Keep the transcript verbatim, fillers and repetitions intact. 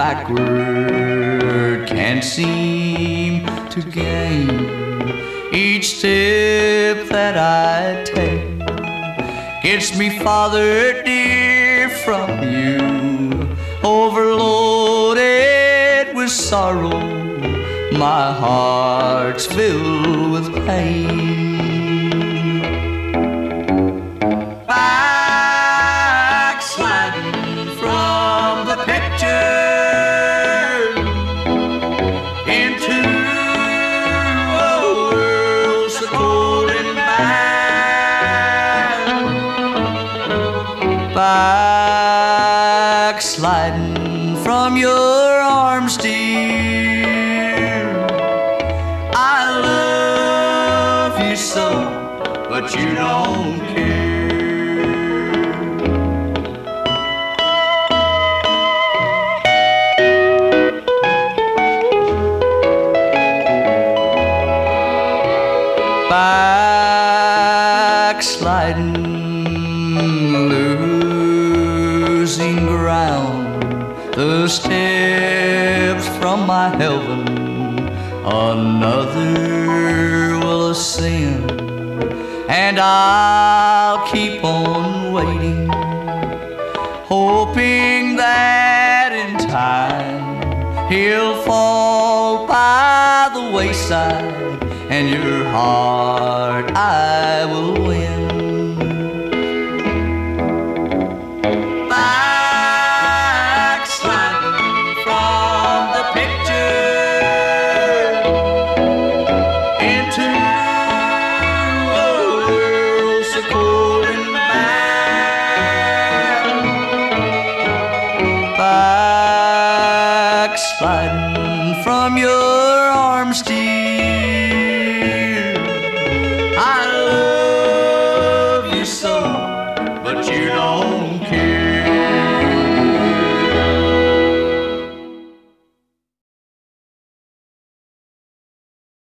backward, can't seem to gain. Each step that I take gets me farther, dear, from you. Overloaded with sorrow, my heart's filled with pain. Backsliding from the picture into a world so cold and bad. Backsliding from your arms, dear. I love you so, but you don't care. Backsliding, losing ground, the steps from my heaven another will ascend, and I'll keep on waiting, hoping that in time he'll fall by the wayside, and your heart I will win. Backsliding from the picture into a world so cold and bad. Backsliding